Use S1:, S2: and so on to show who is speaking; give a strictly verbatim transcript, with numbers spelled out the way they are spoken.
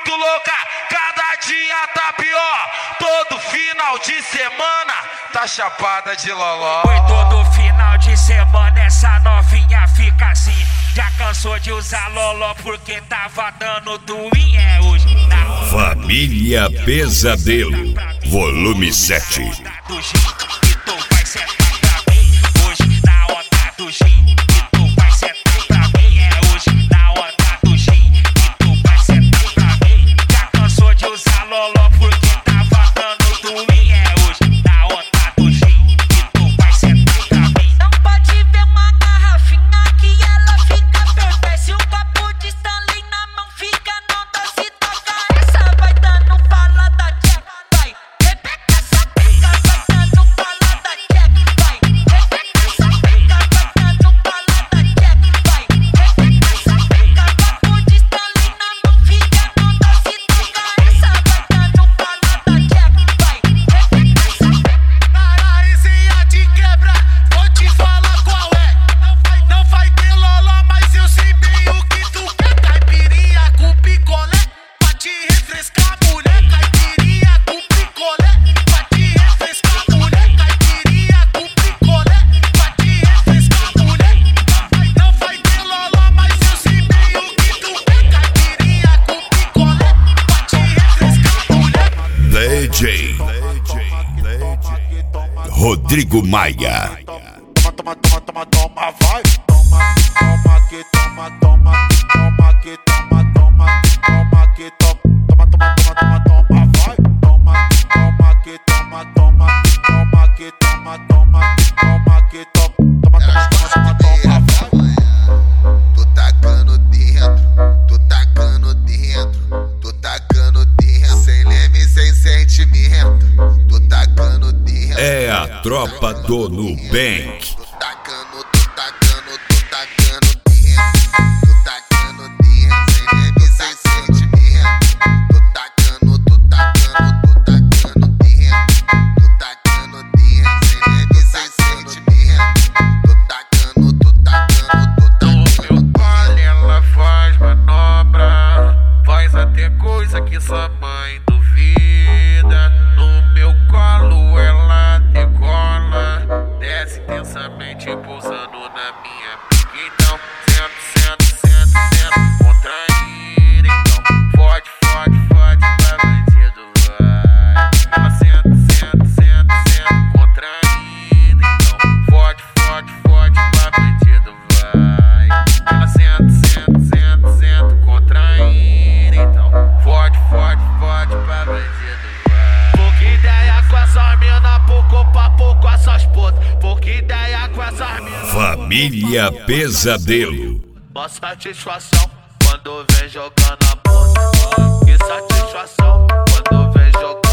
S1: muito louca, cada dia tá pior. Todo final de semana tá chapada de loló.
S2: Foi todo final de semana essa novinha fica assim. Já cansou de usar loló porque tava dando twin. É hoje na onda
S3: Família Pesadelo, volume sete.
S2: do gin, que tu vai sentar pra mim. Hoje na onda do gin, que tu vai sentar pra mim. É hoje na onda do gin, que tu vai sentar pra mim. Já cansou de usar loló porque tava dando twin. É hoje na onda do gin, que tu vai sentar pra mim.
S4: Não pode ver uma garrafinha que ela fica perfeita. Se um copo de Stanley na mão fica, não dá se toca. Essa vai dando fala da Jack, vai. Repete essa pica, vai dando fala da Jack, vai. Repete essa pica, vai dando fala da Jack, vai. Repete essa pica, copo de Stanley na mão fica, não dá se toca. Essa vai dando fala da Jack, vai. Repete essa pica.
S5: Caraizinha de quebra, vou te falar qual é. Não vai, não vai ter loló, mas eu sei bem o que tu quer. Caipirinha com picolé, pra te refrescar, mulher. Caipirinha com picolé, pra te refrescar, mulher. Caipirinha com picolé, pra te refrescar, mulher. Não vai, não vai ter loló, mas eu sei bem o que tu quer. Caipirinha com picolé, pra te refrescar, mulher.
S3: D J Rodrigo Maia.
S5: Toma, toma, toma, toma, toma, vai. Toma, toma, que toma, toma, toma, que toma, toma, toma, que toma, toma, toma, toma, toma, toma, vai. Toma, toma, que toma, toma, toma, que toma, toma, toma, que toma, toma, toma, toma, toma, toma, vai.
S6: Tô tacando dentro, tô tacando dentro, tô tacando dentro, sem leme, sem sentimento, tô tacando dentro.
S3: É a tropa do Nubank.
S6: Tô tacando, tô tacando, tô tacando dentro, tô tacando dentro, sem leme, sem sentimento, tô tacando, tô tacando, tô tacando dentro, tô tacando dentro, sem leme, sem sentimento, tô tacando, tô tacando, tô tacando.
S5: No meu colo ela faz manobra, faz até coisa que sua mãe duvida. No meu colo ela decola, desce intensamente pousando na minha pica. Então senta, senta, senta, senta, contraída. Então fode, fode, fode, pra bandido vai. Ela senta, senta, senta, senta, contraída. Então fode, fode, fode, pra bandido vai. Ela senta, senta, senta, senta, contraída. Então fode, fode, fode, pra bandido vai. Pouca ideia com essas mina, pouco papo com essas putas. Pouca ideia com essas mina.
S3: Família Pesadelo.
S5: Mó satisfação quando vem jogando a bunda. Que satisfação quando vem jogando